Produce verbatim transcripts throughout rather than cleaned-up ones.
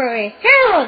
Library Herald。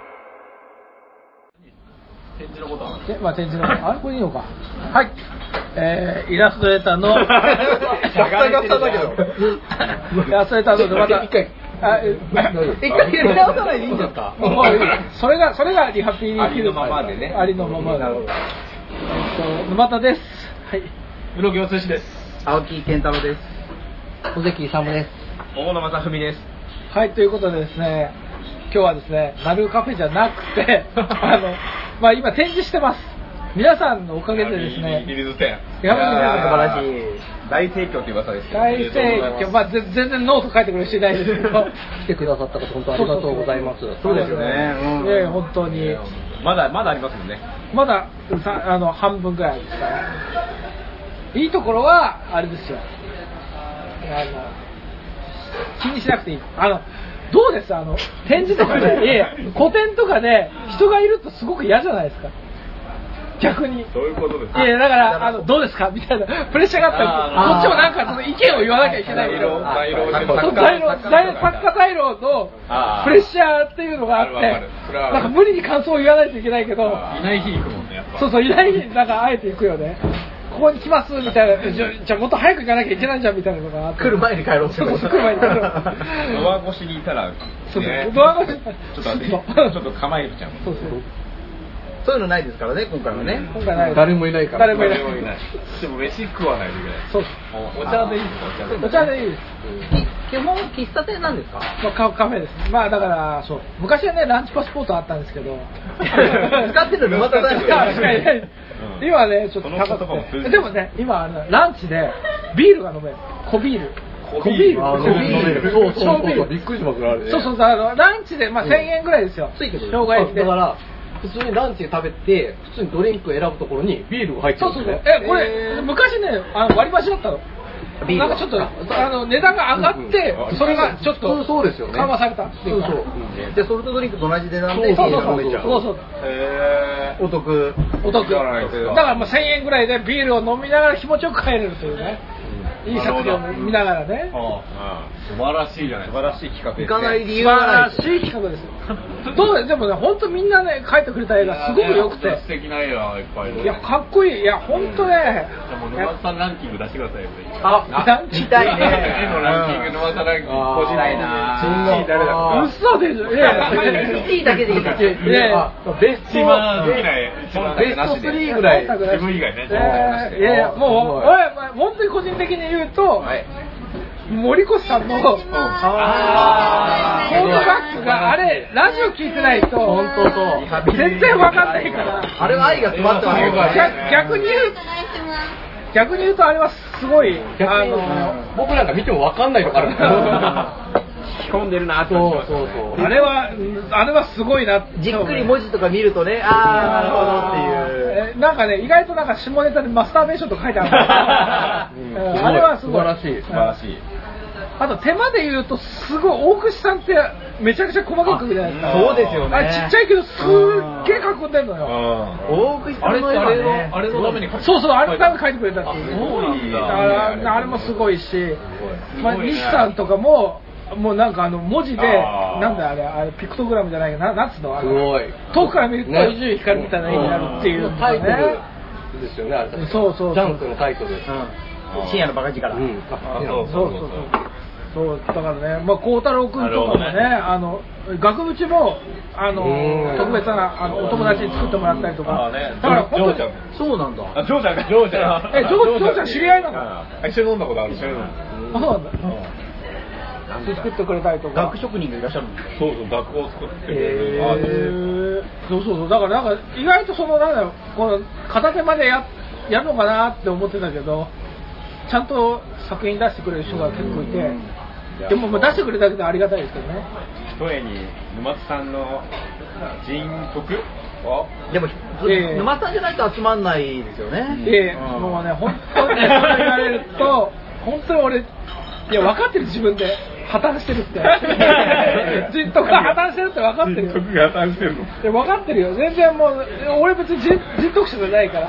展示のことはまあ展示のことあれこれいいのか。はい。えー、イラストレーターの。 ガサガサだけど。 イラストレーターのまた一回。 あえ一回やり直さないでいいんですか。 それがそれがリハビリありのままでね。 ありのままで。えっと沼田です。はい。 室木敦です。 青木健太郎です。 小関勇です。 大野正文です。 はい、ということでですね、今日はですね、なるカフェじゃなくて、あの、まあ今展示してます。皆さんのおかげでですね、 リリーズ展。 いや、素晴らしい。大盛況という噂ですけど。 大盛況、まあ全然ノート書いてくれる人いないですけど、 来てくださった方本当ありがとうございます。 そうですよね。ええ、本当に。 まだまだありますもんね。 まださあの半分ぐらいですから。いいところはあれですよ。あの気にしなくていい。あのどうですあの展示とかで、いやいや個展とかで人がいるとすごく嫌じゃないですか。逆に。 そういうことです。 いやだからあのどうですかみたいなプレッシャーがあったらこっちもなんかその意見を言わなきゃいけないけど、 大老大老作家大老のプレッシャーっていうのがあって、なんか無理に感想を言わないといけないけど、 いない日に行くもんねやっぱ。 そうそういない日になんかあえて行くよね。ここに来ますみたいな、じゃ、じゃもっと早く行かなきゃいけないじゃんみたいなのがあって、 来る前に帰ろうって。 そうそう来る前に帰ろう。 ドア越しにいたら、ね、 そうそうドア越しちょっとちょっと構えちゃう。 そうそう。 そういうのないですからね今回はね。 今回ない。 誰もいないから。 誰もいない。 でも飯食わないといけない。 そう。 お茶でいいですか？ お茶でいいです。 基本喫茶店なんですか？ まあカカフェです。まあだからそう昔はねランチパスポートあったんですけど。 使ってるのまただ。 今ねちょっと高くて。でもね今ランチでビールが飲める。小ビール。 小ビール。 飲める。そうそうそう。びっくりしますねあれね。 そうそうあのランチでまあせんえんぐらいですよ。 ついてくる。 生姜焼きで。 だから普通にランチ食べて普通にドリンク選ぶところにビールが入ってるんですね。 そうそうそう。えこれ昔ねあの割り箸だったの。なんかちょっとあの値段が上がってそれがちょっとそうですよね。 緩和された。 そうそう。でソルトドリンクと同じ値段でビールが飲めちゃう。 そうそう。 へお得。 お得。だからもうせんえんぐらいでビールを飲みながら気持ちよく帰れるというね。いい作品を見ながらね。 素晴らしいじゃない。素晴らしい企画ですね。 行かない理由がない。 素晴らしい企画ですよ。どうでもね本当みんなね描いてくれた絵がすごく良くて。 素敵な絵がいっぱい。 いやかっこいい。いや本当ね。 じゃもう沼津さんランキング出してくださいよ。 あ、 見たいね。 絵のランキング沼津さんランキング個人ないな。 いちい誰だ。 嘘でしょ。いやいちいだけでいいから。 ベスト一番好きな絵。 ベストスリーぐらい。 自分以外ね。 いやいやもう俺本当に個人的に言うと。森越さんのトートバッグがあれラジオ聞いてないと本当そう全然わかんないからあれは愛が詰まってますよ。 逆に言う逆に言うとあれはすごいあの僕なんか見てもわかんないとかあるんですよ。 引き込んでるなと。 そうそうそう。 あれはあれはすごいな。 じっくり文字とか見るとね、ああなるほどっていう。 なんかね意外となんか下ネタでマスターベーションとか書いてある。あれはすごい。 素晴らしい。 素晴らしい。 あと手間で言うとすごい大串さんってめちゃくちゃ細かく描くじゃないですか。 そうですよね。 あれちっちゃいけどすっげえ描くんでんのよ。 大串さんの絵はね。 あれのために描いて。 そうそうあれのために描いてくれたっていう。 そうなんだ。 だからあれもすごいし、まあ西さんとかも。もうなんかあの文字でなんだあれあれピクトグラムじゃないけどななんつうのあれすごい遠くから見ると伊集院光みたいな絵になるっていうタイトルですよねあれ。 そうそうジャンプのタイトル。 深夜のバカ力。 うん。 そうそうそうそうだからねまあ孝太郎君とかもねあの額縁もあの特別なあのお友達に作ってもらったりとか。だから本当にそうなんだ。 あジョーちゃんかジョーちゃん。 えジョーちゃん知り合いなの？ 一緒に飲んだことある。一緒に飲んだ。 あそうなんだ。作ってくれたりとか学職人がいらっしゃるんですか？ そうそう学校を作ってくれる。そうそうそうだからなんか意外とそのなんだろうこの片手までややるのかなって思ってたけどちゃんと作品出してくれる人が結構いてでも出してくれただけでありがたいですけどね。 一重に沼津さんの人徳でも、えー、沼津さんじゃないと集まんないですよね。 ええー、もうね本当にねそれ言われると本当に俺いや分かってる自分で破綻してるって人徳が破綻してるって分かってるよ。 人徳が破綻してるの。 いや分かってるよ全然もう俺別に人徳者じゃないから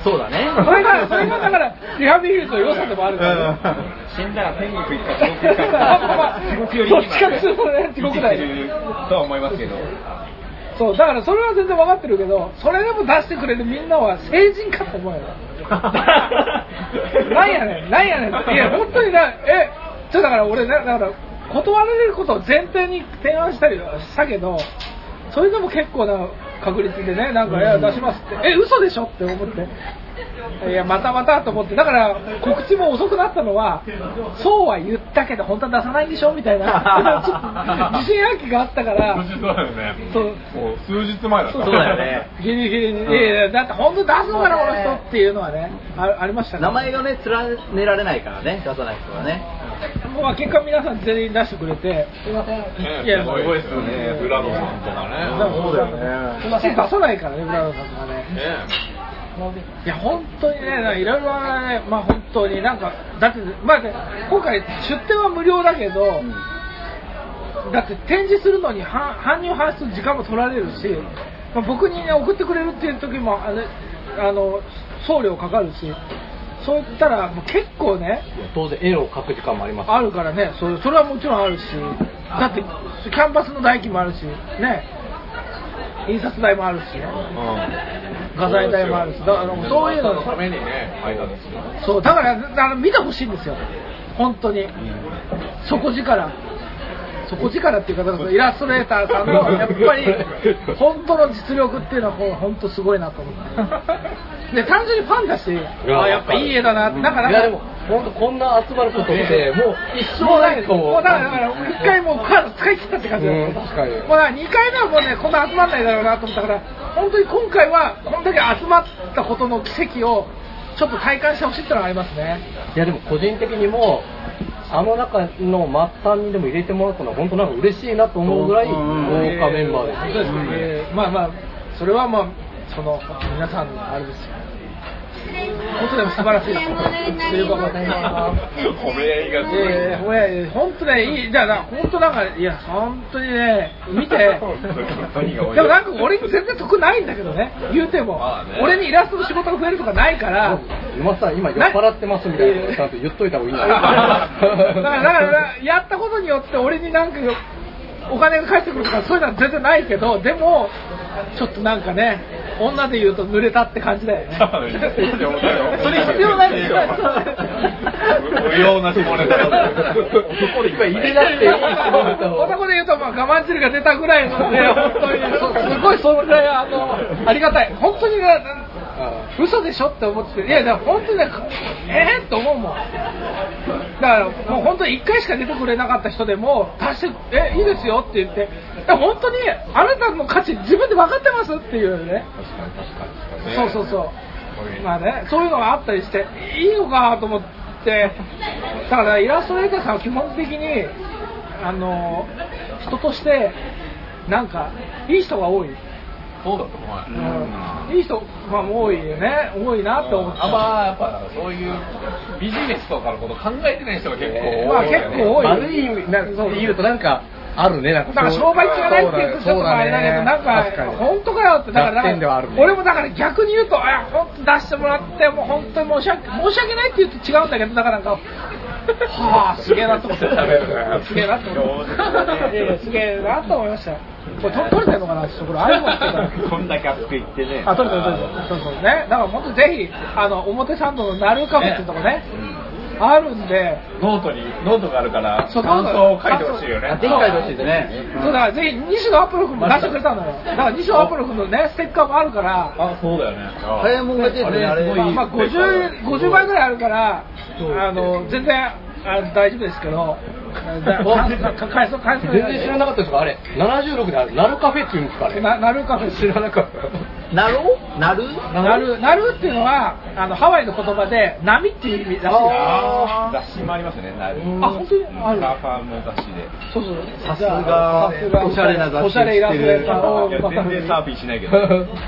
そうだね。 それがそれがだからリハビリの良さでもあるから。 死んだら天国行った地獄行った地獄よりどっちかっていうとね地獄だよ。 とは思いますけど。 そうだからそれは全然分かってるけど、それでも出してくれるみんなは成人かと思うよ。なんやねんなんやねんっていや本当になえちょだから俺ねだから断られることを前提に提案したりしたけど、それでも結構な確率でねなんかいや出しますってえ嘘でしょって思って。いやまたまたと思って、だから告知も遅くなったのはそうは言ったけど本当は出さないんでしょみたいなちょっと自信暗記があったからそうだよね。 そうもう数日前だった。 そうだよね。 ギリギリに、うん、いやいやだって本当に出すのかなこの人っていうのはね あ, ありましたから、 名前がね連ねられないからね出さない人はね。 まあ結果皆さん全員出してくれてすいません、 いやすごいですよねブラドさんとかね。 そうだよね。すいません出さないからねブラドさんとかね。ねいや本当にねいろいろねまあ本当になんかだってまあ、ね、今回出店は無料だけど、うん、だって展示するのに搬入搬出時間も取られるし、まあ、僕に、ね、送ってくれるっていう時もあのあの送料かかるし、そう言ったらもう結構ね当然絵を描く時間もありますあるからね、それ、それはもちろんあるし、だってキャンバスの代金もあるしね、印刷代もあるしね、うん、画材代もあるし、だからそういうののためにね入ったんですよ。 そうだからだから見てほしいんですよ本当に、うん、底力底力っていうかイラストレーターさんのやっぱり本当の実力っていうのはこう本当すごいなと思ってで単純にファンだしあやっぱいい絵だなって、うん、なんかなんかいやでも本当こんな集まることってもう一生ないと思う。 もうだからだから一回もうカード使い切ったって感じだよ、うん、確かにもうだからにかいめはもうねこんな集まんないだろうなと思ったから本当に今回はこんだけ集まったことの奇跡をちょっと体感してほしいっていうのがありますね。 いやでも個人的にもあの中の末端にでも入れてもらったのは本当なんか嬉しいなと思うぐらい豪華メンバーです。 そうですね、えー、まあまあそれはまあその皆さんあれですよ本当でも素晴らしいです。 褒め合いがすごい。 えー、褒め合い本当ねいいだから本当なんかいや本当にね見てでもなんか俺に全然得ないんだけどね言うても、まあね、俺にイラストの仕事が増えるとかないから今さ今酔っ払ってますみたいなことちゃんと言っといた方がいいんだよだからだからやったことによって俺になんかお金が返ってくるとかそういうのは全然ないけど、でもちょっとなんかね女で言うと濡れたって感じだよね。それ必要ないですよ。 無用な下ネタ。 男でいっぱい入れなくていい下ネタを。 男で言うとまあ我慢汁が出たぐらいのね本当にすごいそれぐらいあのありがたい本当にね嘘でしょって思っていやだから本当にねえー、って思うもん。だからもう本当にいっかいしか出てくれなかった人でも足してえいいですよって言って本当にあなたの価値自分で分かってますっていうね。そうそうそう。まあねそういうのがあったりしていいのかと思ってだからイラストレーターさんは基本的にあの人としてなんかいい人が多い。 そうだと思う、 うん、いい人が多いよね多いなって思って。 あまあやっぱそういうビジネスとかのこと考えてない人が結構多い、ね、 まあ結構多い。 悪い意味なんか言うとなんかあるねなんかだから商売違いないって言うとちょっとあれだけどなんか本当かよってだからだから俺もだから逆に言うとあ本当出してもらってもう本当に申し訳申し訳ないって言うと違うんだけどだからなんかはあすげえなと思ってすげえなと思ってすげえなと思いました。これ撮れてるのかなこれあれもこんだけ熱く言ってねあ撮れてる撮れてるそうそうねだから本当にぜひあの表参道のナルカフェっていうとこね、うん、あるんでノートにノートがあるから感想を書いてほしいよね。 ぜひ書いてほしいですね。 そうだからぜひ西野アポロ君も出してくれたのよ。だから西野アポロ君のねステッカーもあるからあそうだよね早いもんが出てねあれまあごじゅう、ごじゅうまいぐらいあるからあの全然あ大丈夫ですけど返そう返そう全然知らなかったですかあれななじゅうろくであるナルカフェっていうんですかあれなナルカフェ知らなかったナルナルナルナルっていうのはあのハワイの言葉で波っていう意味らしいです。 雑誌もありますねナルあ本当にあるサーファーの雑誌でそうそうさすがおしゃれな雑誌おしゃれイラストレーターを全然サーフィンしないけど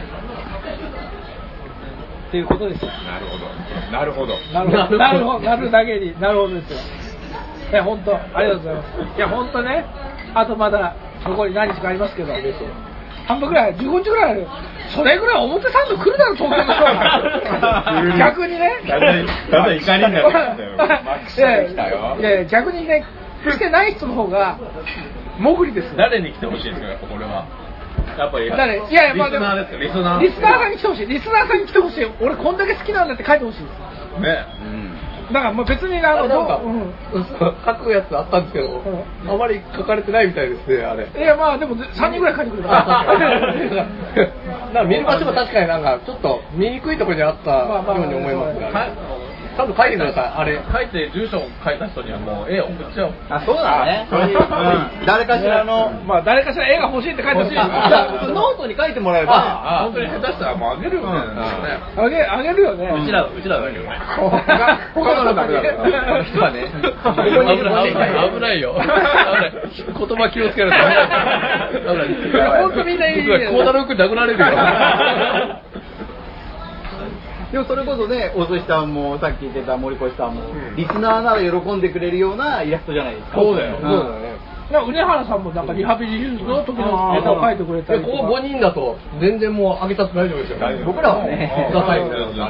っていうことですよ。 なるほどなるほどなるほどなるほどなるだけになるほどですよ。いや本当ありがとうございます。いや本当ねあとまだ残り何日かありますけど半分ぐらい、じゅうごインチぐらいある。それぐらい表参道来るだろ、東京の人は。逆にね。 だんだんだんだん怒りになってきたよ。マックス来たよ。 いやいや、逆にね、来てない人の方が、潜りですよ。 誰に来てほしいんですか、やっぱこれは。やっぱり。 誰いやいや、まあでも、 リスナーですよ、リスナー。 リスナーさんに来てほしい。リスナーさんに来てほしい。俺こんだけ好きなんだって書いてほしいです。 ね。 だからもう別にあの、 なんか、 うん、 書くやつあったんですけど、うん、あまり書かれてないみたいですね、あれ。 いや、まあでもさんにんぐらい書いてくれたから。 なんか見る場所も確かになんか、ちょっと見にくいところにあったように思いますね。ちゃんと書いてください、あれ。 書いて住所を書いた人にはもう絵を送っちゃおう。 あ、そうだね。誰かしらの、 まあ誰かしら絵が欲しいって書いてほしい。 じゃあノートに書いてもらえば、 本当に下手したらもうあげるよね。 あげあげるよね。 うちらうちらだけどね。 他のだけだから。 この人はね。 危ないよ。言葉気をつけると危ない。 本当みんないい。 孝太郎君殴られるよ。 でもそれこそね、大寿司さんもさっき言ってた森越さんも、リスナーなら喜んでくれるようなイラストじゃないですか。 そうだよ。 そうだね。 梅原さんもなんかリハビリ術の時のネタを書いてくれたりとか。 ここごにんだと全然もう上げたって大丈夫ですよ。 僕らはね、 ください。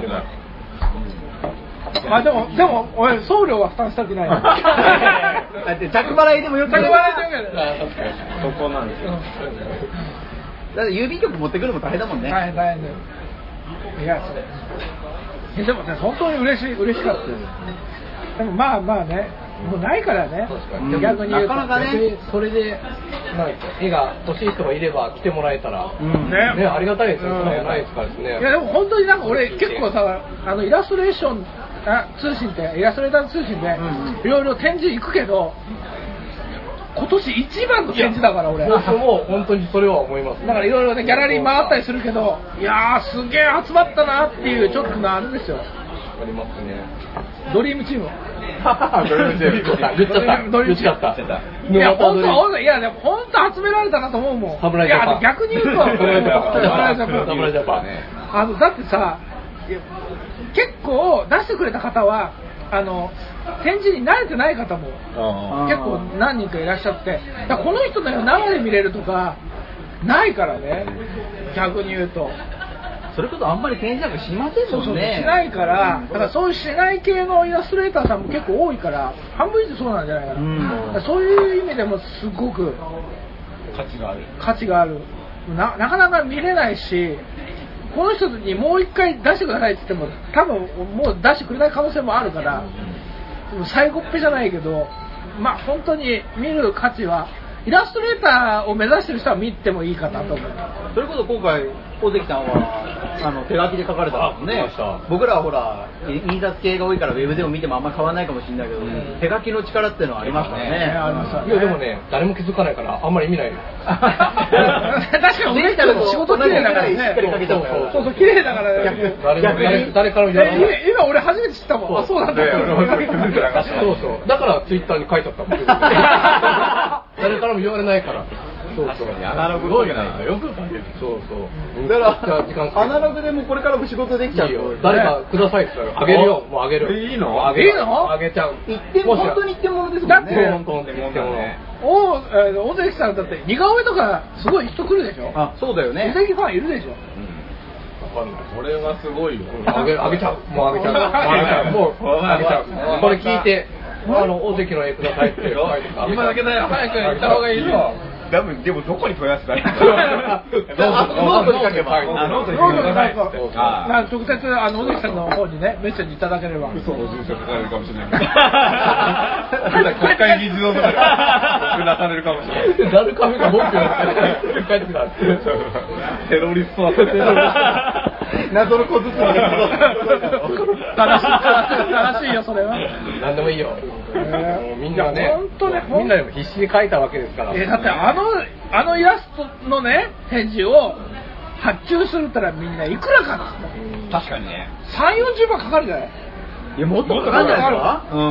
まあでもでも俺送料は負担したくない。 だって着払いでもよく。 着払いでもよく。 そこなんですよ。 だって郵便局持ってくるのも大変だもんね。 大変大変だよ。いや、それ。でもね、本当に嬉しい、嬉しかったです。でもまあまあね、もうないからね。逆に言うと。 なかなかね、 それで、なんか絵が欲しい人がいれば来てもらえたら、 ね、 ね、ありがたいですよ。それないですからですね。 いやでも本当になんか俺結構さ、あのイラストレーションあ通信ってイラストレーター通信でいろいろ展示行くけど。今年一番の展示だから俺。 僕も本当にそれは思います。 だからいろいろねギャラリー回ったりするけど、いやーすげえ集まったなっていうちょっとなあるんですよ。 ありますね。 ドリームチーム。 ドリームチーム。言っちゃった。 ドリームチーム。いや本当本当いやでも本当集められたなと思うもん。 侍ジャパン。 いや逆に言うと侍ジャパン。侍ジャパン。 侍ジャパン。 あのだってさ、結構出してくれた方は。あの展示に慣れてない方も結構何人かいらっしゃって、だこの人の生で見れるとかないからね、逆に言うと。 それこそあんまり展示なんかしませんもんね。 そうそうしないから、だからそういうしない系のイラストレーターさんも結構多いから、半分以上そうなんじゃないかな。うん、だそういう意味でもすごく価値がある。 価値がある。な, なかなか見れないし。この人にもう一回出してくださいって言っても多分もう出してくれない可能性もあるから、最後っぺじゃないけど、まあ本当に見る価値はイラストレーターを目指してる人は見てもいいかなと思う。 それこそ今回大関さんはあの手書きで書かれたんですね。僕らはほら印刷系が多いからウェブでも見てもあんま変わらないかもしれないけど、うん、手書きの力っていうのはありますからね。 ありますね。 いやでもね誰も気づかないからあんまり見ないよ。 確かに俺たちも仕事綺麗だからね。 しっかり書けたもん。 そうそう綺麗だからね。 誰誰からも言わない。 今俺初めて知ったもん。あそうなんだ。 そうそう。だからツイッターに書いちゃったもん。誰からも言われないから。そうそう。 アナログ多いな。よく書ける。 そうそう。 だからアナログでもこれからも仕事できちゃうよ。 誰かくださいって言ったらあげるよ。もうあげる。 いいの？ あげるの？ あげちゃう。 一点本当に一点物ですもんね。 だって本当に一点物。 お大関さんだって似顔絵とかすごい人来るでしょ。 あそうだよね。 大関ファンいるでしょ。 これはすごいよ。 あげあげちゃう。もうあげちゃう。もうあげちゃう。これ聞いて。あの大関の絵くださいって今だけだよ早く行った方がいいよ。 多分でもどこに問い合わせたらいいノートに書けばノートにノートに書けば直接あの大関さんの方にねメッセージいただければ。 嘘の住所書かれるかもしれない。国会議事堂とかで送らされるかもしれない。 誰かが文句言って帰ってきた。 テロリストはテロリスト。 謎の小包みが正しい正しいよそれは。 何でもいいよ。みんなねみんなでも必死に描いたわけですから。 えだってあのあのイラストのね展示を発注するったらみんないくらかかるの？ 確かにね。 さん、よんじゅうまんかかるじゃない？ いやもっとかかるんじゃないですか？うん。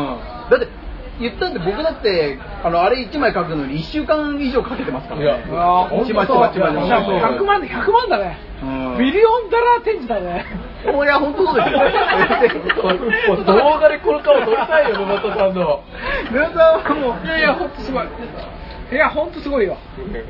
だって言ったんで僕だってあのあれいちまい描くのにいっしゅうかん以上かけてますからね。いやちまちまちまちま。ひゃくまんでひゃくまんだね。ミリオンダラー展示だね。 いや本当そうですよ。 動画でこの顔撮りたいよ野本さんの。 野本さんはもういやいや本当すごい。いや本当すごいよ。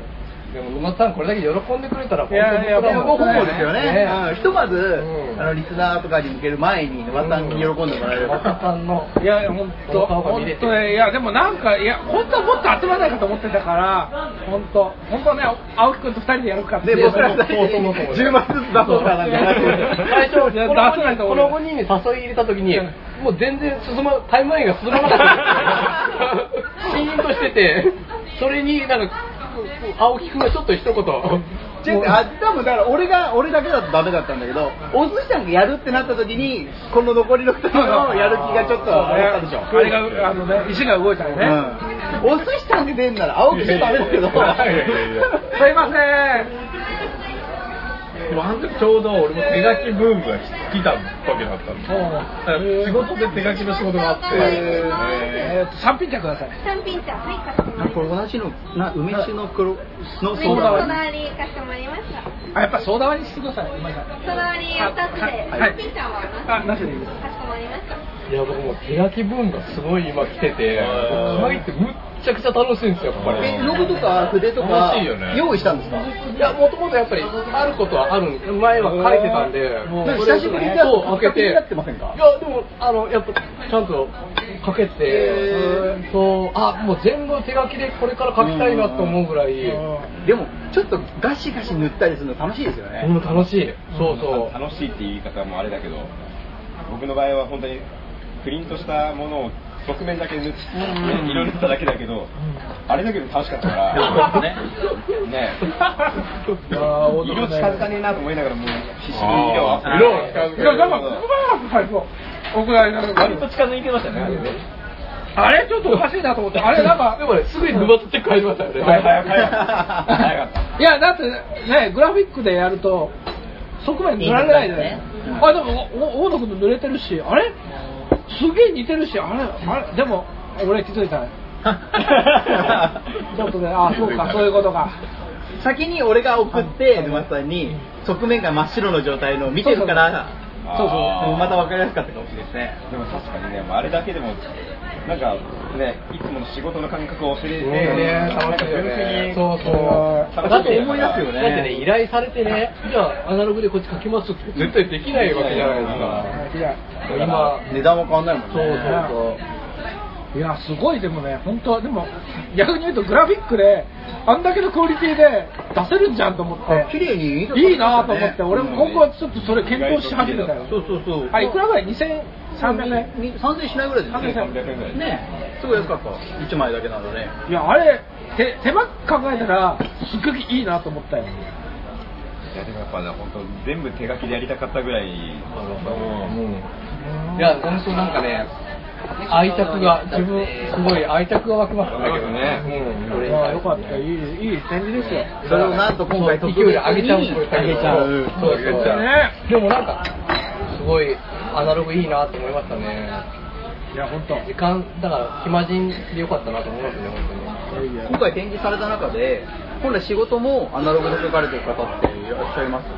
でも沼田さんこれだけ喜んでくれたらいやいや本当にもうほぼですよね。 ねうんひとまず、 うんあのリスナーとかに向ける前に沼田さんに喜んでもらえれば。 沼田さんのいやいや本当顔が本見れて当ねいやでもなんかいや本当はもっと集まらないかと思ってたから本当本当ね青木君とふたりでやるかってで僕らそうそうそうそうじゅうまいずつ出そうかなんてなって最初いやこの出せないと思うこのごにんに誘い入れた時にもう全然進まタイムラインが進まなかったシーンとしててそれになんか青木くんがちょっと一言ちょっとあ多分だから俺が俺だけだとダメだったんだけどお寿司さんがやるってなった時にこの残りのふたりのやる気がちょっとあれだったでしょ。 あれがあのね石が動いたよね、 うん、お寿司さんで出んなら青木じゃダメだけど。 すいませんでもあの時ちょうど俺も手書きブームが来た時だったんですよ。だから仕事で手書きの仕事があって、 えーとさん品茶ください。 三品茶、はい、かしこまりこれま同じのな梅酒の黒のした。 ソーダ割り。 ソーダ割りかしこまりました。 あやっぱソーダ割りにしてください。ごめんなさいソーダ割り二つで、 はい三品茶はあなしでいいです。 かしこまりました。 いや僕も手書き文がすごい今来てて書いてむっちゃくちゃ楽しいんですよやっぱりえログとか筆とか楽しいよね用意したんですか。 いやもともとやっぱりあることはあるん前は書いてたんでもうなんか久しぶりにそう開けてになってませんか。 いやでもあのやっぱちゃんと書けてへーそうあもう全部手書きでこれから書きたいなと思うぐらいでもちょっとガシガシ塗ったりするの楽しいですよね。 うん楽しいそうそう楽しいっていう言い方もあれだけど僕の場合は本当にプリントしたものを側面だけ塗って色塗っただけだけどあれだけで楽しかったからねねあー色近づかねえなと思いながらもう必死に色を合わせて色を近づけるいやなんかうまく最後僕が割と近づいてましたねあれねあれちょっとおかしいなと思ってあれなんかでもねすぐに沼津って帰りましたよね早かった早かったいやだってねグラフィックでやると側面塗られないじゃないですか。あでもお大野君と塗れてるしあれすげえ似てるしあれあれでも俺気づいたねちょっとねあそうかそういうことか先に俺が送って沼津さんに側面が真っ白の状態のを見てるからそうそうあーまた分かりやすかったかもしれないですね。 でも確かにねあれだけでもなんかねいつもの仕事の感覚を忘れてうんね楽しいよねそうそうだって思い出すよねだってね依頼されてねじゃあアナログでこっち書きますって絶対できないわけじゃないですかいや今値段も変わんないもんね。 そうそうそういやすごいでもね本当でも逆に言うとグラフィックであんだけのクオリティで出せるんじゃんと思って綺麗にいいなと思って俺も今後はちょっとそれ検討し始めたよそうそうそう。 あいくらぐらいにせんさんびゃくえんにさんぜんしないぐらいですね。 さんぜんさんびゃくえんぐらいねすごい安かった。いちまいだけなので。 いやあれ手手間考えたらすっごいいいなと思ったよいやでもやっぱね本当全部手書きでやりたかったぐらいいや本当なんかね愛着が自分すごい愛着が湧きますだけどねうんまあよかったいいいい展示ですよそれをなんと今回勢い特別にで上げちゃう上げちゃう。 そうそうそうねでもなんかすごいアナログいいなと思いましたねいや本当時間だから暇人でよかったなと思いますね本当に今回展示された中で本来仕事もアナログで書かれてる方っていらっしゃいます？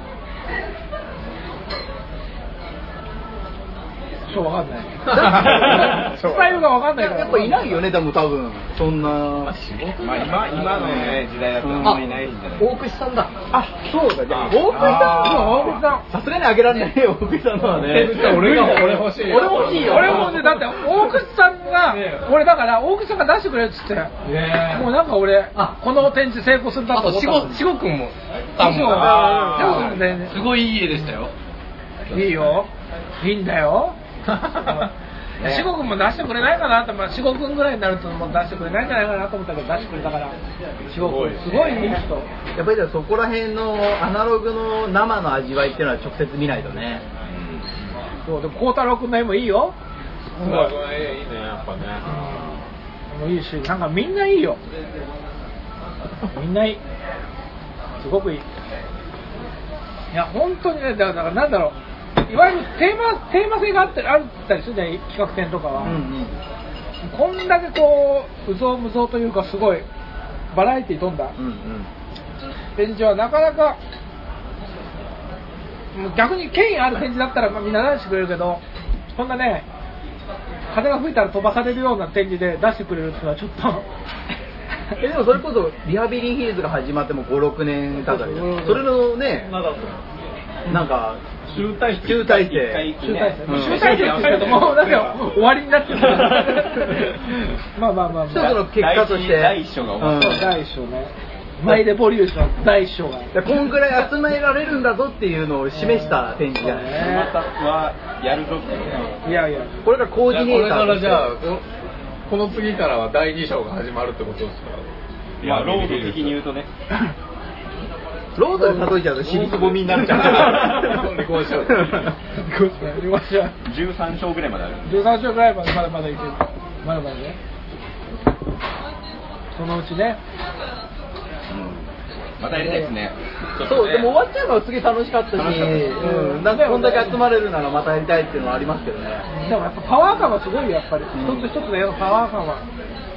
そうわかんないスタイルがわかんないからやっぱいないよねでも多分そんな。 まあ今今のね時代だとあんまりいないんじゃない大串さんだあそうだじゃあ大大口さんさすがにあげられないよ大口さんのはね。 俺が俺欲しい俺欲しいよ。 俺もねだって大口さんが俺だから大口さんが出してくれるっつってもうなんか俺あこの展示成功するんだあとと思ったしごしごくんもあしごあしごくんねすごいいい絵でしたよ。 いいよいいんだよしごくんも出してくれないかなと、まあ、しごくんぐらいになるともう出してくれないんじゃないかなと思ったけど出してくれたからしごくんすごいいい人やっぱりそこら辺のアナログの生の味わいっていうのは直接見ないとね。 そうでも孝太郎くんの絵もいいよいいねやっぱねもういいしなんかみんないいよみんないいすごくいいいや本当にねだからなんだろういわゆるテーマテーマ性があったりあったりするじゃない企画展とかは、 うんうんこんだけこううぞうむぞうというかすごいバラエティ飛んだうんうん展示はなかなかもう逆に権威ある展示だったらまあみんな出してくれるけどこんなね風が吹いたら飛ばされるような展示で出してくれるっていうのはちょっとえでもそれこそリハビリヒルズが始まってもご、ろくねん経ったけど、それのね、なんか集大成集大成集大成集大成ですけどもなんか終わりになってるまあまあまあまあ一つの結果として第一章が終わった、 そう第一章ねマイレボリューション第一章がこんぐらい集められるんだぞっていうのを示した展示じゃないですか。 またはやるぞっていうね。 いやいやこれからコーディネーターこれからとしてじゃあここの次からはだいに章が始まるってことですか。 まあロード的に言うとね。 ロードで例えちゃうと尻すぼみになっちゃう。 離婚しよう。 離婚しようじゅうさん章ぐらいまである。 じゅうさん章ぐらいまでまだまだいけるまだまだねそのうちねまたやりたいですね。 そうでも終わっちゃうのは次楽しかったし、うん、なんかこんだけ集まれるならまたやりたいっていうのはありますけどね。 でもやっぱパワー感はすごいよやっぱり一つ一つの絵のパワー感は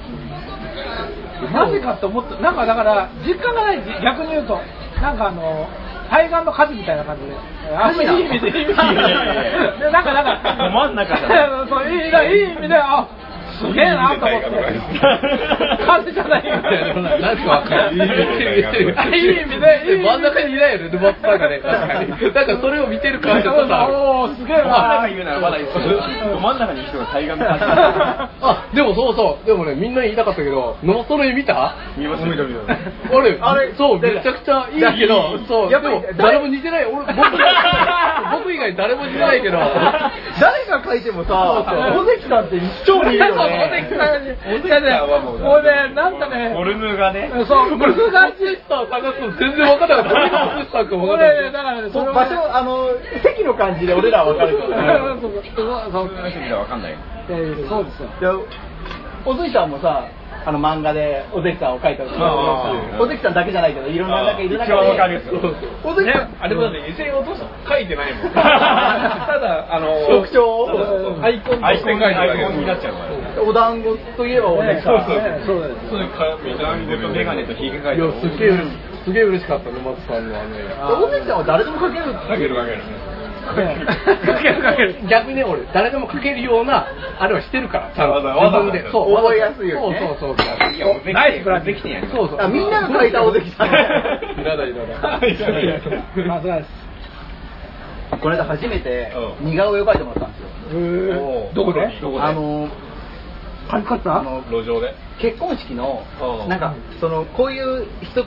なぜかと思ってなんかだから実感がない逆に言うとなんかあの対岸の火事みたいな感じであんまりいい意味でいい意味でなんかなんかど真ん中じゃないそういいいい意味であすげえなと思って火事じゃないよなんかわかんない。 いい意味でいい意味で真ん中にいないよね、ルバッパーがね。確かに。なんかそれを見てる感じとさ。 おーすげえ真ん中な言うならまだいいですけど、ど真ん中にいる人が対岸の感じ。 あ、でもそうそう。でもね、みんなに言いたかったけど、ノートレ見た？ 見ました見た見た。 あれ、あれ、そう、めちゃくちゃいいけど、そう、 やっぱりでも誰も似てない。俺、僕、僕以外誰も似てないけど。 誰が書いてもさ、尾関さんって超似るよね。 尾関さんに尾関さんはもうもうねなんかねフォルムがね。 そうフォルムがお寿司さん探すの全然分かんなかった。誰がお寿司さんか分かんな俺ねかった。 だからねそれそう場所あの席の感じで俺らは分かるからね。 そうそうそうそういう人じゃわかんない。 そうですよいや尾関さんもさあの漫画で尾関さんを描いたことあー尾関さんだけじゃないけどいろんな中いる中で一番わかりやすい。 尾関さんあれもだってエセお父さん書いてないもん。ただあの特徴そうそうそうアイコンとして書いてるだけアイコンになっちゃうから。 お団子といえば尾関さんそうですそうですそういうかメガネとヒゲ描いていや、すげえ、すげえ嬉しかったね、松さんのあの絵。 尾関さんは誰でも描けるかけるかける。 かけるかける逆にね、俺、誰でも描けるような、あれはしてるから、ちゃんと。 わざわざ自分で。そう、 覚えやすいようにねそうそうそう。 いや、もうナイスプランできてんやん。 そうそう。 あみんなが描いた尾関さんいらないいらない。 まずはですこの間初めてうん似顔絵を描いてもらったんですよおーどこでどこであの書き方あの路上で。 結婚式のうんなんかそのこういう人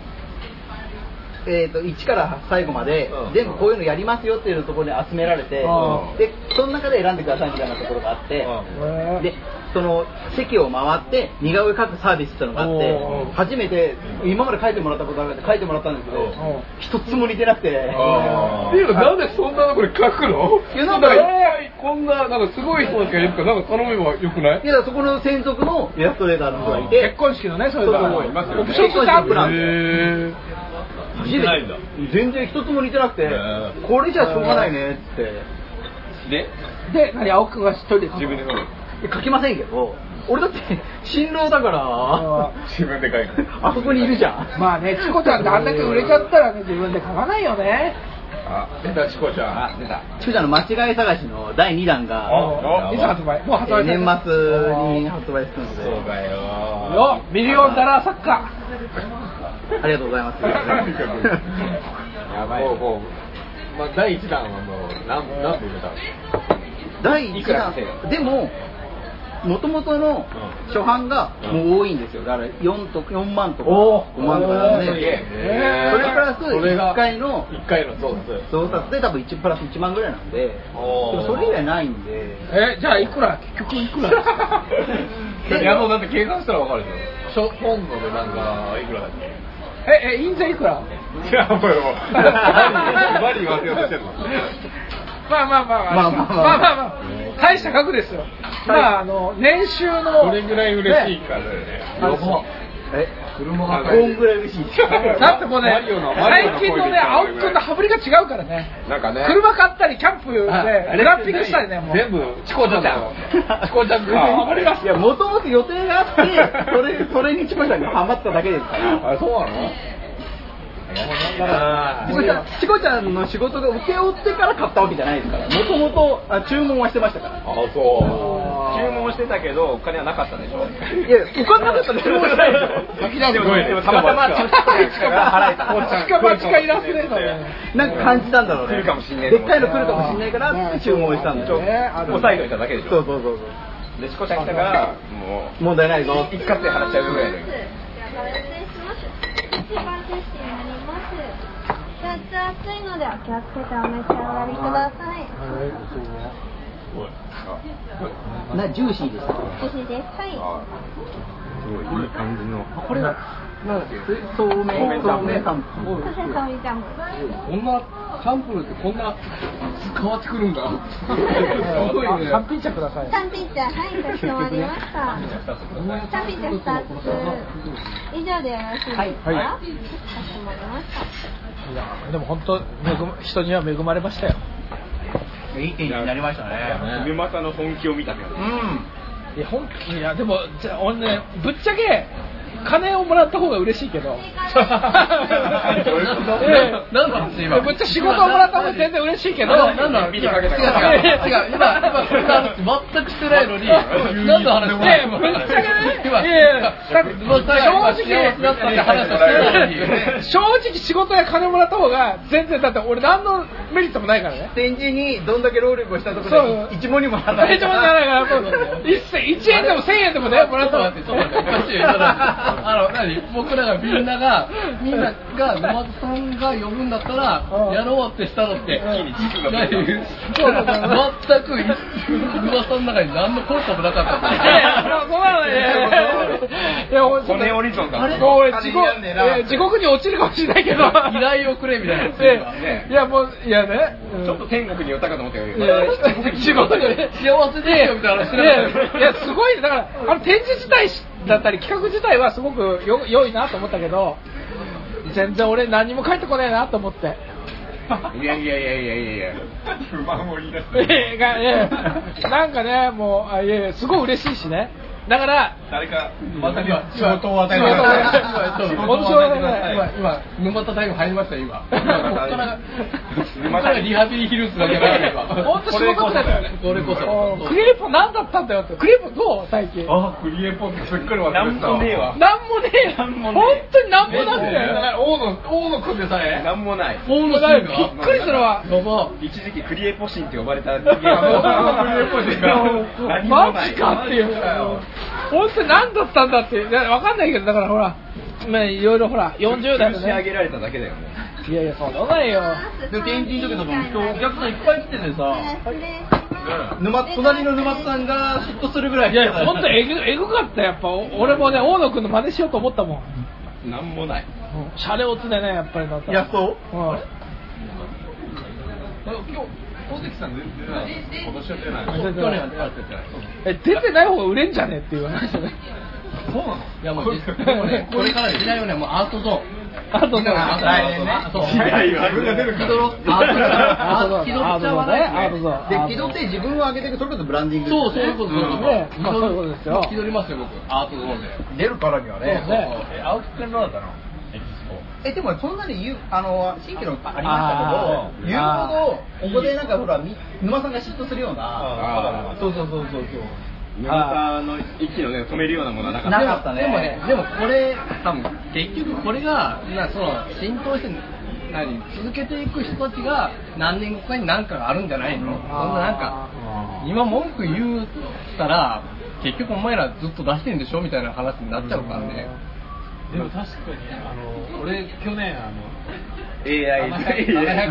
えー、といちから最後までうん全部こういうのやりますよっていうところに集められてうんでその中で選んでくださいみたいなところがあってうんでその席を回って似顔絵描くサービスっていうのがあっておー初めて今まで描いてもらったことあるんで描いてもらったんですけどうん一つも似てなくてあっていうか、なんでそんなのこれ書くのいやなんかいっぱいこんな、なんかすごい人たちがいるから、なんか頼めばよくないいやそこの専属のイラストレーターの人がいて結婚式のねそれがそうそういますよねオプションとしてあるプランへ初似てないんだ全然一つも似てなくてへーこれじゃしょうがないねってで、 で何青くんが一人で自分で書く。 書きませんけど俺だって新郎だから自分で書いて。 あそこにいるじゃんまあねチコちゃんってあんだけ売れちゃったらね自分で書かないよねあ、出たチコちゃん。 あ、出た。 ちくちゃんの間違い探しのだいにだんがあいつ発売もう発売され年た末に発売するのでそうだよ。 よミリオンダラー作家ありがとうございますやばい。 もう、もう、まあ、だいいちだんはもう、何、何分入れたのだいいちだんでももともとの初版がもう多いんですよだから よん, とよんまんとかおーごまんとかなんですげええそれプラスそれがいっかいのいっかいの増刷。 増刷で多分いちプラスいちまんぐらいなんででおーもそれ以外ないんでえじゃあいくら結局いくらいや、もうだって計算したらわかるでしょ。 本の値段がいくらだっけええ印税いくらいや、もう、もう、バリ言わせようとしてるの。 まあまあまあまあまあまあまあまあまあ大した額ですよまああの年収のこれぐらい嬉しいからね。 あのえ車がこんぐらい嬉しいですだってもうねマリオのマリオの最近のね青木くんの羽振りが違うからねなんかね。 車買ったりキャンプでグラッピングしたりねもう全部、チコちゃんだよ。チコちゃんああれがいやもともと予定があってそれそれにチコちゃんがハマっただけですからあ、そうなのチコちゃんチコちゃんの仕事が請け負ってから買ったわけじゃないですからもともと注文はしてましたからあ、そう。 注文問してたけどお金はなかったんでしょ。 いや、お金なかったら注文しないでしょ。 先だけどでもたまたま近が払えた。 近場近イラストレーターね。 なんか感じたんだろうね。 来るかもしんねえでっかいの来るかもしんないからって注文したんだよ。 押さえといただけでしょ。 そうそうそうそう。 でチコちゃん来たからもう問題ないぞ。 一括で払っちゃうぐらいの。 じゃあご失礼します。一番テストになります。熱々熱いのでお気をつけてお召し上がりください。 なジューシーです。 美味しいです。はい。 すごいいい感じの。 これはなんだっけ？そうめんそうめんサンプル。 そして香りジャム。 こんなサンプルってこんな変わってくるんだ。すごいね。 三品茶ください。 三品茶、はい、かしこまりました。三品茶二つ以上でよろしいですか？はい。かしこまりました。 いやでも本当恵ま人には恵まれましたよ。 いい天気になりましたね。 梅正の本気を見たけど。 うん。 いや本いやでもじゃあ俺ねぶっちゃけ金をもらった方が嬉しいけど。 何の話今？ ぶっちゃ仕事をもらった方が全然嬉しいけど。 何の話？違う違う違う今今そんな話全くしてないのに何の話？ いやぶっちゃけね。 今いやいや正直だったって話をしてないのに。 正直仕事や金もらった方が全然だって俺何のメリットもないからね。 展示にどんだけ労力をしたところで一文にも払わない。 一文にも払わないからもう一銭一円でも千円でもねもらったら。 ちょっと待ってちょっと待っておかしい。あの何僕らがみんながみんなが沼津さんが呼ぶんだったらやろうってしたのって何全く沼津さんの中に何の効果もなかった。 いやいやそうなのね。いや俺骨折り損だ。 俺地獄地獄に落ちるかもしれないけど依頼をくれみたいな。 いやもういやねちょっと天国に寄ったかと思ったよ。 地獄に幸せですよみたいな話してる。いやすごいだからあの展示自体だったり企画自体はすごくよ良いなと思ったけど全然俺何も返ってこないなと思って。 いやいやいやいやいやいや。不満を言い出す。 いやいやなんかねもうあいやいやすごい嬉しいしね。だから誰かまさに仕事を与えて仕事を与えて今今沼田タイム入りました今。ここからここからリハビリヒルズが出られれば。 本当仕事だよね。 これこそ。 クリエポ何だったんだよって。クリエポどう最近？ あクリエポってすっかり忘れてた。なんもねえわ。 なんもねえ。本当になんもなくて。 大野大野くんでさえ。 なんもない。 大野さんがびっくりするわ。 一時期クリエポ神って呼ばれた人間がクリエポ神が何もない。 マジかっていう。本当に何だったんだって分かんないけどだからほらまあいろいろほらよんじゅう代のね仕上げられただけだよね。 いやいやそうだないよ。 で展示の時とかも人お客さんいっぱい来ててさ失礼します。 沼隣の沼津さんが嫉妬するぐらい。 いやいや本当えぐえぐかったやっぱ俺もね大野くんの真似しようと思ったもん。 なんもない。 シャレオツでねやっぱりだった。 いやそう。 うん今日大関さん出てない。今年は出ない。 去年は出なかったじゃない。 え出てない方が売れんじゃねっていう話ね。 そうなの？ いやもうでもねこれから時代はねもうアートゾーン。 アートゾーン。 来年ね。そう。 時代は自分が出るから。 気取ろアート気取っちゃわないアートゾーン。 で気取って自分を上げていくそれこそブランディング。 そうそういうことそういうこと。 ねまあそういうことですよ。 気取りますよ僕アートゾーンで。 出るからにはね。 ね青木くんどうだったの？ えでもそんなに言うあの新規のありましたけど言うほどここでなんかほら沼さんが嫉妬するような。そうそうそうそうそう。 沼田の息をね止めるようなものはなかった。 なかったね。 でもねでもこれ多分結局これがなその浸透して何続けていく人たちが何年後かに何かがあるんじゃないの？そんななんか今文句言うたら結局お前らずっと出してんでしょみたいな話になっちゃうからね。 でも確かにあの俺去年あのエーアイななひゃ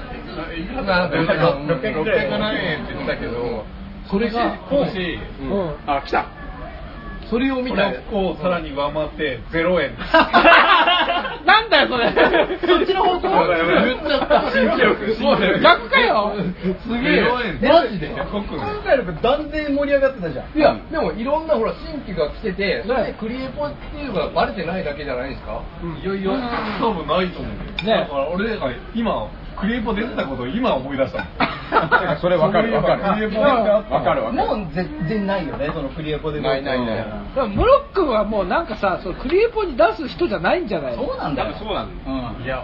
くろっぴゃく何円って言ってたけどそれが今年あ来たそれを見たをさらに上回ってゼロえんなんだよそれ。 そっちの方向言っちゃった新記録逆かよ。 すげえマジで今回の断然盛り上がってたじゃん。 いやでもいろんなほら新規が来ててそれでクリエポっていうのがバレてないだけじゃないですか。 いやいや多分ないと思うよ。だから俺が今クリエポ出てたことを今思い出したもん。 それわかるわかる。 クリエポわかるわかる。 もう全然ないよねそのクリエポで。 ないないない。 でもムロックはもうなんかさそのクリエポに出す人じゃないんじゃないの？ そうなんだよ。 そうなんだ。 いや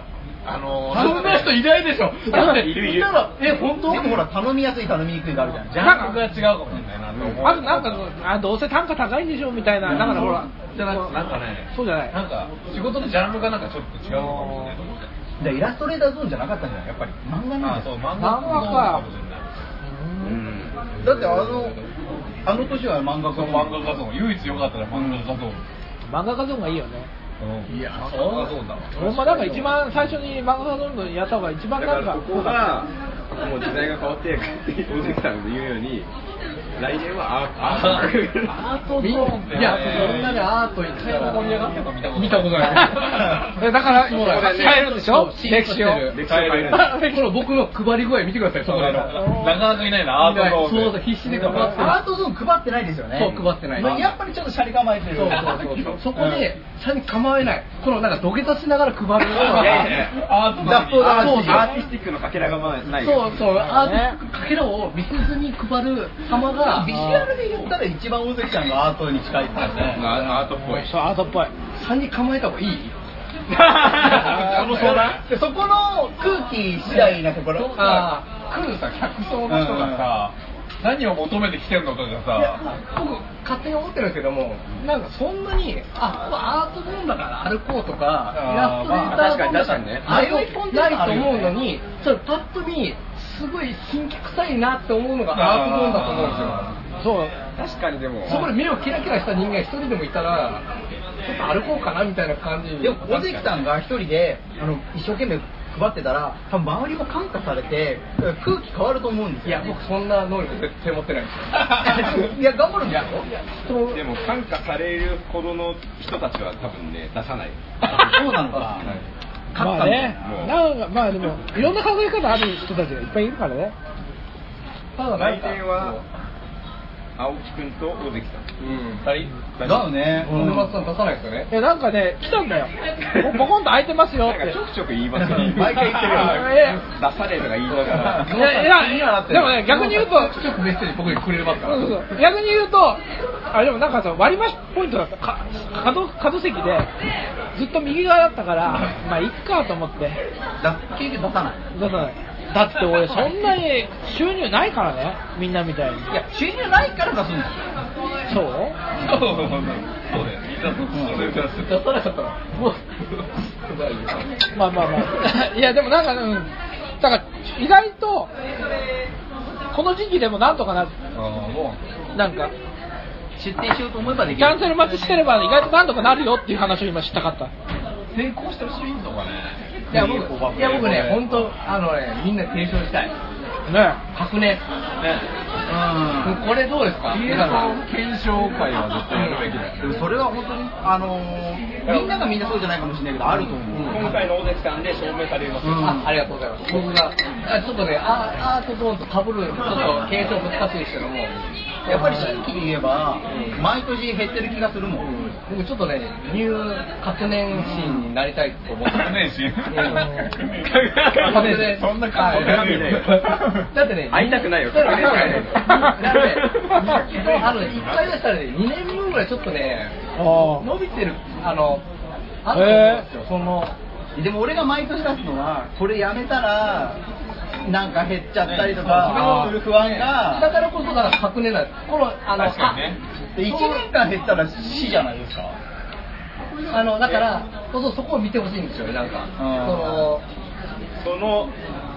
あのそんな人いないでしょ。だっているいるたらえ本当？ でもほら頼みやすい頼みにくいがあるじゃん。 ジャンルが違うかもしれないなと思う。 あとなんかあどうせ単価高いんでしょみたいな、だからほらじゃなくてなんかね、 そうじゃない、 なんか仕事のジャンルがなんかちょっと違うかもしれないと思う。 でイラストレーターゾーンじゃなかったんじゃないやっぱり漫画なんあ、 ですよ。 そう漫画画かもしれない。 うんだってあのあの年は漫画家そう漫画家ゾーン唯一良かったら漫画家ゾーン。 漫画家ゾーンがいいよね。 いや、漫画家ゾーンだわ。 ほんまなんか一番最初に漫画家ゾーンやった方が一番なんかここがもう時代が変わって大関さんで言うように来年はアートアートゾーンいやみんなでアート行ったら盛り上がってるの見たことない。 見たことないえだからそうだね変えるんでしょそう歴史を。 歴史を変えるこの僕の配り具合見てくださいそこでのなかなかいないな、アートゾーンで。 そうだ必死で配ってるアートゾーン配ってないですよね。 そう配ってないまあやっぱりちょっとシャリ構えてる。 そうそうそうそこで下に構えないこのなんか土下座しながら配るいやいやいやアートなのにそうだそうアーティスティックのかけらがまあないそうそうアーティスティックかけらを見せずに配る様がビジュアルで言ったら一番大関さんがアートに近いですよね。 アートっぽいそうアートっぽい。 下に構えた方がいいその相談でそこの空気次第なところ。 あー来るさ客層の人がさ、何を求めてきてるのかがいやさ、 僕勝手に思ってるんですけどもなんかそんなにあアートゾーンだから歩こうとかイラストレーターゾーンだから迷い込んでるのあないとるよね思うのにそれパッと見すごい新規臭いなって思うのがアートゾーンだと思うんですよそう確かにでもそこで目をキラキラした人間一人でもいたらちょっと歩こうかなみたいな感じにでも大関さんが一人であの一生懸命配ってたら多分周りも感化されて空気変わると思うんですよ。 いや僕そんな能力絶対持ってないんですよいや頑張るんですよ。 そうでも感化されるほどの人たちは多分ね出さないそうなのか。 まあねもうなんかまあでもいろんな考え方ある人たちがいっぱいいるからね。 ただなんか来年は青木くんと大関さんうん二人だよね。 本松さん出さないですよねいやなんかね来たんだよ。ポコンと空いてますよって。 なんかちょくちょく言いますね毎回言ってるよえ出さねえとか言いながらいやいやでもね逆に言うとちょっとメッセージ僕にくれますからそうそうそう逆に言うとあでもなんかさ割り増しポイントだったか角角席でずっと右側だったからまあいっかと思ってだ結局出さない。 だからだって俺そんなに収入ないからねみんなみたいに。 いや収入ないから出すんですよ。 そうそうそうだよね。だとそれが出さなかったらもうまあまあまあいやでもなんか、うん、だから意外とこの時期でもなんとかなる。なんか出店しようと思えばできる。 キャンセル待ちしてれば意外となんとかなるよっていう話を今知ったかった。 成功してほしいのかね。 いや僕いや僕ね本当あのねみんな提唱したいね白年ね。 うんこれどうですかピエロ検証会は絶対やるべきだよ。 でもそれは本当にあのー、みんながみんなそうじゃないかもしれないけどあると思う。 今回の大関さんで証明されますうんあありがとうございます僕があちょっとねアーアートゾーンと被るちょっと継承難しいですけどもやっぱり新規で言えば毎年減ってる気がするもん。 僕ちょっとね入学年心になりたいと思って学年心学年心そんな感じないよ。 だってね会いたくないよだってだってあのねいっかい出したらねにねんぶんぐらいちょっとねあ伸びてるあのあると思うんですよそのでも俺が毎年出すのはこれやめたらなんか減っちゃったりとかする不安だがからこそだから昨年なんですこのあの確かにね。 でいちねんかん減ったら死じゃないですか。 あのだからそうそうそこを見てほしいんですよねなんかそのその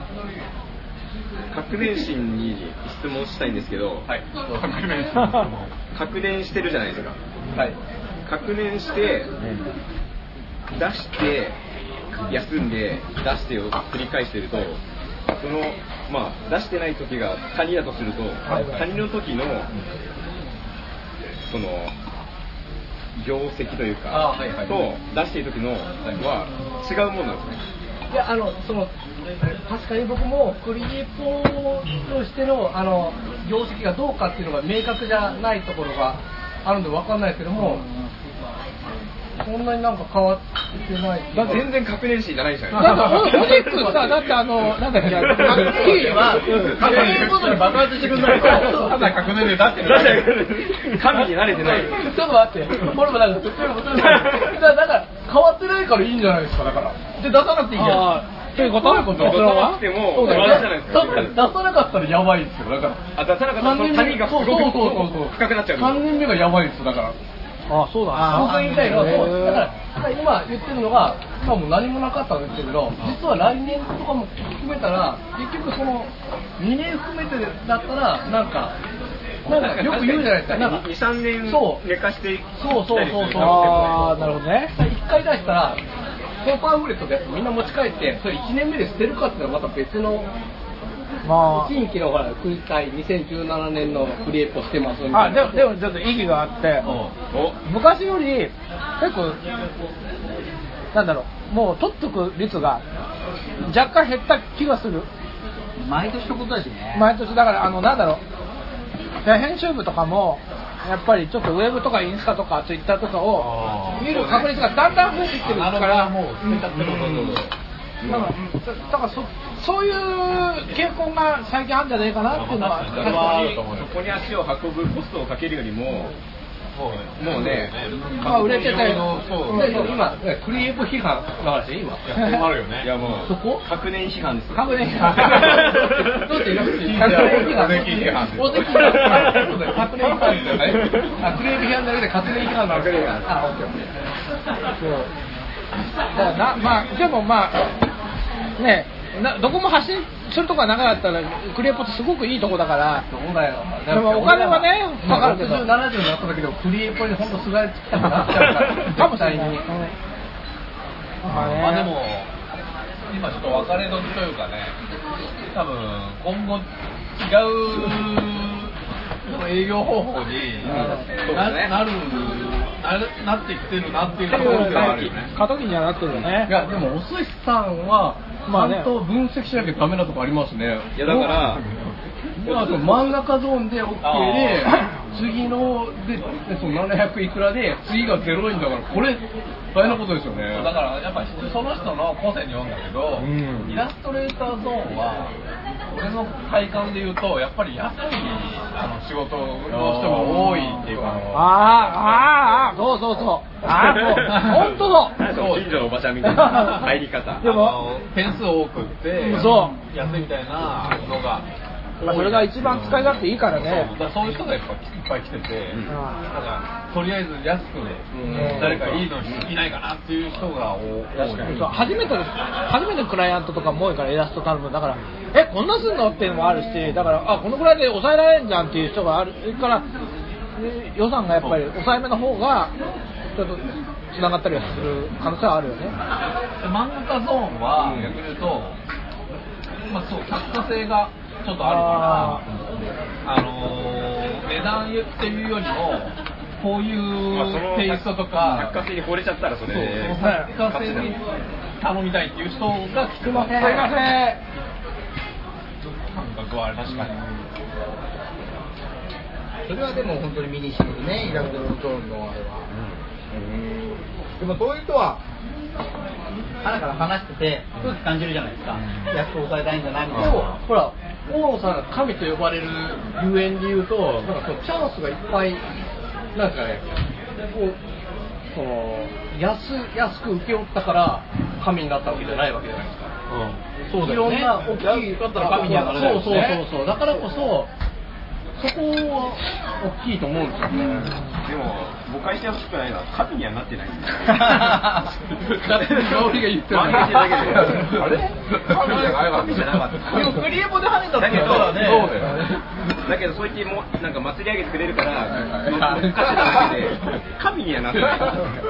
確年心に質問したいんですけど、 はい。学年心。 確年してるじゃないですかはい確年して出して休んで出してを繰り返してるとそのまあ出してない時が谷だとすると、 はいはい谷の時のその業績というか、 あはいはいと出している時のは違うものなんですね。 いやあのその確かに僕もクリエイトとしてのあの業績がどうかっていうのが明確じゃないところがあるんで分かんないですけども、そんなになんか変わってないだって全然確年心じゃないじゃないなんかオジックさだってあのなんだっけあのは確認ごとに爆発してくんないとただ学年で出してる。 神に慣れてない。 ちょっと待って俺もなんかだから変わってないからいいんじゃないですかだからで出さなくていいじゃん。 あということ？ どういうこと？ 出さなくてもそうだよ終わりじゃないですか。 出さなかったらやばいですよ。だからあ、出さなかったらその谷がすごく深くなっちゃう。 さんねんめがやばいですよ。だから。 あ、そうだ。 僕が言いたいのはそうだから今言ってるのが多分何もなかったんですけど、実は来年とかも含めたら結局そのにねん含めてだったらなんかなんかよく言うじゃないですか。なんかに、さんねん寝かしてそうそうそうそう。 ああ、なるほどね。 一回出したらそのパンフレットでみんな持ち帰ってそれいちねんめで捨てるかっていうのはまた別の。 まあ、 新規のほら繰り返にせんじゅうななねんのクリエイトしてますみたあ、 いな。 でもでもちょっと意義があって、昔より結構なんだろう、もう取っとく率が若干減った気がする。 毎年のことだしね。 毎年だからあのなんだろう、編集部とかもやっぱりちょっとウェブとかインスタとかツイッターとかを見る確率がだんだん増えてきてるからもう捨てちゃってることで。だから、だからそそういう傾向が最近あるんじゃないかなっていうのは確かにそこに足を運ぶコストをかけるよりももうね、 まあ売れてたよ。 今クリエイト批判だからし今。 あるよね。いやもうそこ？ 確年批判です。 確年批判。 どうして確年批判？ 大関批判です。 大関批判。そうだよ。確年批判ですよね。あ、クリエイト批判だけで確年批判なんですよ。あ、オッケーオッケー。 そう。だからな、まあでもまあね、などこも発信するとこがなかったらクリエポってすごくいいとこだから。 そうだよ。 でもお金はねかかるけど。 ろくじゅう、ななじゅうになった時でもクリエポに本当すがりつきたくなっちゃうからかもしれない。 まあでも今ちょっと別れ時というかね、多分今後違う営業方法になるなってきてるなっていうところではあるよね。 過渡期にはなってるよね。 いやでもお寿司さんはちゃんと分析しなきゃダメなとこありますね。 いやだからあと真ん中ゾーンで OK で次のでそのななひゃくいくらで次がゼロえんだからこれ大変なことですよね。 だからやっぱりその人の個性によるんだけど、うん、イラストレーターゾーンは俺の体感で言うとやっぱり安いあの仕事の人が多いっていうか、 あーあーあーそうそうそうあーもう本当だそう近所のおばちゃんみたいな入り方でも点数多くってそう安いみたいなのがそれが一番使い勝手いいからね。 そう、だからそういう人がやっぱいっぱい来てて、うん、だからとりあえず安く、うん、誰かいいのいないかなっていう人が多い。 初めて初めてのクライアントとかも多いからイラスト頼むだからえこんなすんのっていうのもあるしだからあこのぐらいで抑えられるじゃんっていう人があるから予算がやっぱり抑えめの方がちょっとつながったりする可能性はあるよね。 漫画家ゾーンは逆に言うと、まあそう作家性がちょっとあるから、あのー、値段っていうよりもこういうテイストとか作家性に惚れちゃったらそれでそう作家性に頼みたいっていう人がすいませんすいません感覚は確かにそれはでも本当に身にしみるねイラストのゾーンのあれは、うん、でもそういう人は花から話してて空気感じるじゃないですか、うん、安く抑えたいんじゃないみたいな。 でもほら大野さんが神と呼ばれるゆえんで言うとなんかそのチャンスがいっぱいなんかねこうその安安く請け負ったから神になったわけじゃないわけじゃないですか、うん、そうだよね。いろんな大きい安かったら神にはなれないですね。 そうそうそうそうだからこそそこは大きいと思うんですよね。 でも誤解してほしくないのは神にはなってないんですよ。 勝手に香りが言ってる。 真似してるだけで。 あれ？神じゃないわけじゃなかった。 でもクリエポで跳ねたってだけどことはね。 そうだよね。 だけどそう言ってもなんか祭り上げてくれるから乗っかってただけで神にはなってない。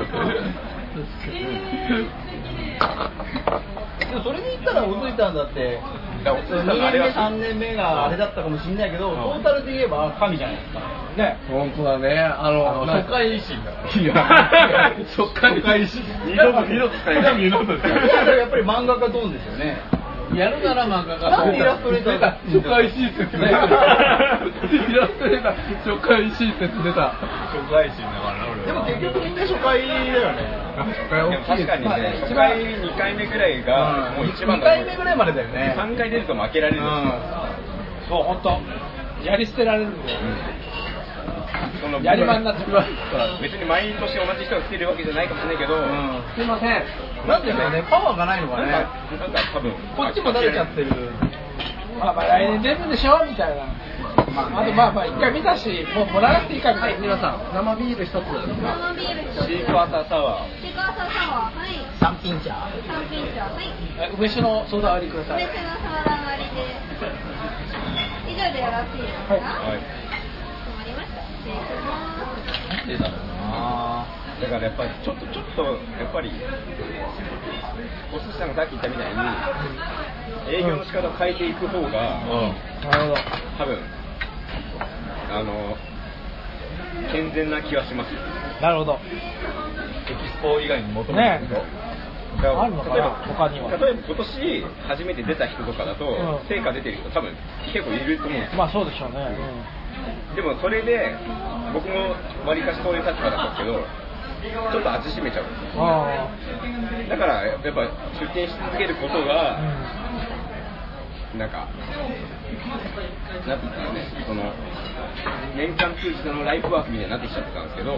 でもそれに言ったらおずいたんだってにねんめさんねんめがあれだったかもしれないけど、トータルで言えば神じゃないですかね。 本当だね。あの初回維新だから。 いや初回維新。 二度と二度と使えない。二度と使えない。 やっぱり漫画家ゾーンですよね。 やるなら漫画家なんでイラストレーターが初回維新説出た。イラストレーター初回維新説出た。 初回維新だからな俺は。 でも結局みんな初回だよね。 初回大きい。 確かにね、初回にかいめぐらいがもう一番にかいめぐらいまでだよね。 さんかい出ると負けられる。 そう本当やり捨てられるんだよ。 そのやりまんなってるわ別に毎年同じ人が来てるわけじゃないかもしれないけど、 すいません。 なんでしょうね、パワーがないのかね。 なんかなんか多分こっちも慣れちゃってる。 まあまあ来年出るんでしょみたいな。あとまあまあ一回見たし、もうもらわなくていいかみたいな。 皆さん、生ビール一つ。 生ビール一つ。 シークワーサーサワー。 シークワーサーサワー、はい。 三品茶。 三品茶、はい。 梅酒のソーダ割りください。 梅酒のソーダ割りで。以上でよろしいですか？ はい。 決まりました。失礼します。 なんでだろうな。 だからやっぱりちょっとちょっとやっぱりお寿司さんがさっき言ったみたいに営業の仕方を変えていく方が、 うん。 なるほど。 多分あの健全な気はします。 なるほど。 エキスポ以外に求めてると。 だからあるのかな例えば他には例えば今年初めて出た人とかだと、 うん成果出てる人多分結構いると思うんですよ。 まあそうでしょうね。 でもそれで僕もわりかしそういう立場だったんですけどちょっと味しめちゃうんですよ。 あだからやっぱ出店し続けることが、 あ。 なんかなんていうんですかね、その年間通じてのライフワークみたいになってきちゃってたんですけど、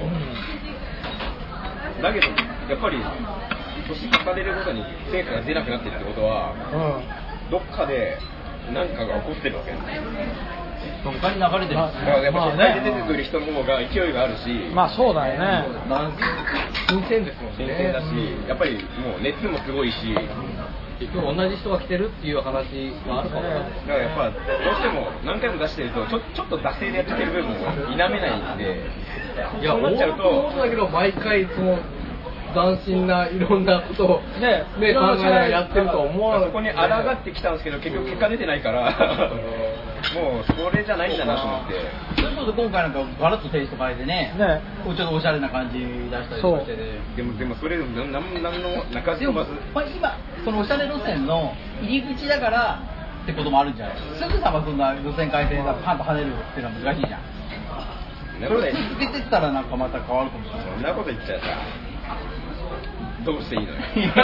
だけどやっぱり年重ねるごとに成果が出なくなってるってことは、 うん。 どっかで何かが起こってるわけなんですよ。 どっかに流れてる。 まあだからやっぱまあ都会でね出てくる人の方が勢いがあるし、 まあそうだよね。 新鮮ですもん新ね。 鮮だし、やっぱりもう熱もすごいし、 結局同じ人が来てるっていう話があるかもね。 だからやっぱどうしても何回も出してるとちょちょっと惰性でやってる部分も否めないんで、 いや、 そうなっちゃうとそうだけど、毎回その斬新ないろんなことをねね、考えながらやってるとは思わない。 そこに抗ってきたんですけど結局結果出てないからもうそれじゃないんだなと思って。 それこそ今回なんかガラッとテイスト変えてね、 ねこうちょっとおしゃれな感じ出したりとかしてて。 でもでもそれでも何何の中でも飛ばず、 まあ、今そのおしゃれ路線の入り口だからってこともあるんじゃない。すぐさまそんな路線変えてパンと跳ねるっていうのは難しいじゃん。それを続けてったらなんかまた変わるかもしれない。 そんなこと言っちゃさどうしていいのよ。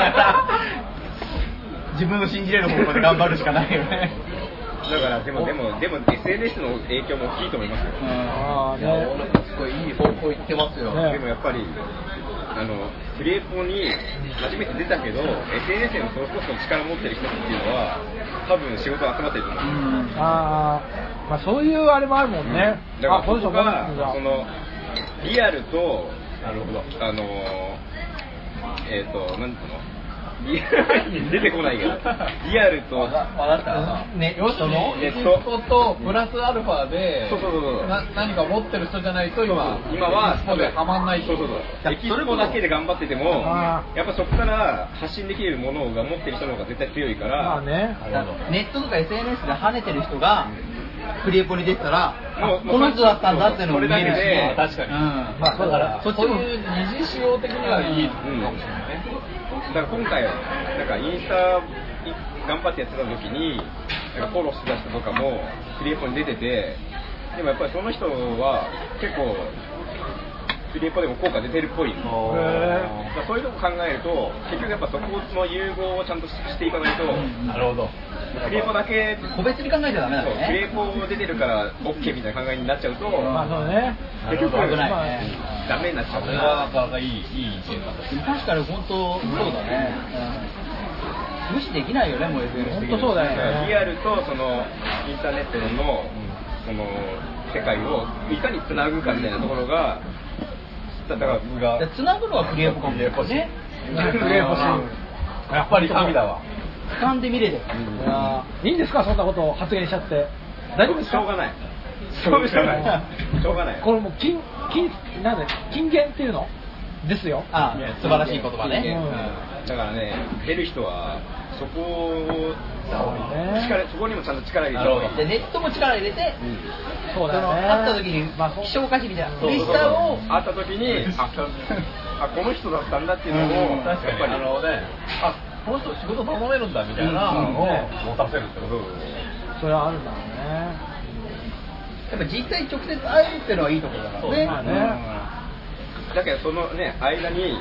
自分の信じれる方向で頑張るしかないよね。 だからでもでもでも エスエヌエス の影響も大きいと思いますよ。 ああいや、 ね。 俺もすごいいい方向行ってますよ。 ねでもやっぱりあのクリエポに初めて出たけど エスエヌエス へのソースコストの力を持ってる人っていうのは多分仕事が集まってると思うんですよ。 ああ。まあそういうあれもあるもんね。 だからあこの人僕がこの人だそのリアルとなるほどあのえっ、ー、となんていうのリアル出てこないけどリアルとわかったね、 要するにネット人とプラスアルファでそうそうそうそうな何か持ってる人じゃないと今今はそこではまんないそうそうそうエキスポだけで頑張っててもあやっぱそこから発信できるものが持ってる人の方が絶対強いから、 まあね。 ネットとか エスエヌエス で跳ねてる人がクリエポに出てたら、 もうあこの人だったんだっていうのも見えるし、 それだけで確かにうん、 まあそうだからそっちもいう二次使用的にはいいかうんもしれないね。 だから今回なんかインスタ頑張ってやってた時になんかフォローしてた人とかもクリエポに出てて、でもやっぱりその人は結構クリエポでも効果出てるっぽいんですよ。だからそういうとこ考えると結局やっぱそこの融合をちゃんとしていかないと、 なるほど。 クリエポだけ個別に考えちゃダメだそうクリエね。 ポ出てるから OK みたいな考えになっちゃうと、 まあそうね。 結局危ないね。 ダメになっちゃうそれはなかなかいいいい意見だった。 確かに本当そうだね、うん、無視できないよね、もう エスエヌエス 的に。 本当そうだよねリアルとそのインターネットのその世界をいかにつなぐかみたいなところがだからで繋ぐのはクリエポかもしれないね。 クリエポシーン。 やっぱり神だわ。 俯瞰で見れてる。 いやーいいんですかそんなことを発言しちゃって。大丈夫ですか。 しょうがないしょうがないしょうがないこれもう金金なんだ金言っていうのですよ。 ああ、素晴らしい言葉ね。 うんだからね出る人はそこをそうね力そこにもちゃんと力入れた方がいい。 でネットも力入れて、 そうだよね。 その会った時にまあそう希少価値みたいなそうそうそうリスターを会った時にああこの人だったんだっていうのをうん確かにやっぱりあのね、あこの人仕事頼めるんだみたいなのを持たせるってこと。 それはあるんだろうね。 やっぱ実際直接会えるっていうのはいいところだからね。 まあね。 だけどそのね間に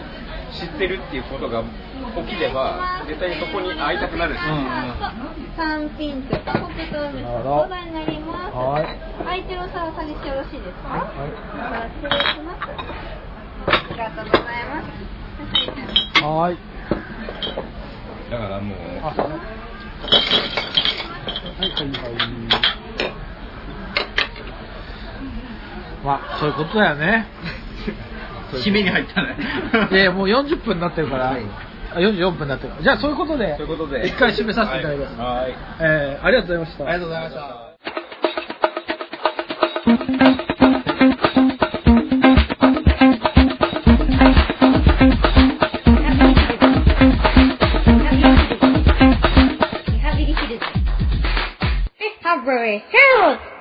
知ってるっていうことが起きれば絶対にそこに会いたくなるし、 三ピンクと黒糖水とお題になります。はい。相手の差を下げしてよろしいですか？はい。失礼します。ありがとうございます。 はい。 だからもうあ、はいはいはい。まあそういうことだよね。 締めに入ったね。 いやいやもうよんじゅっぷんになってるから、はい、あよんじゅうよんぷんになってるから。じゃあそういうことで、 そういうことで一回締めさせていただきます。 はい。 えー、ありがとうございました。 ありがとうございました。 リハビリヒルズ。リハビリヒルズ。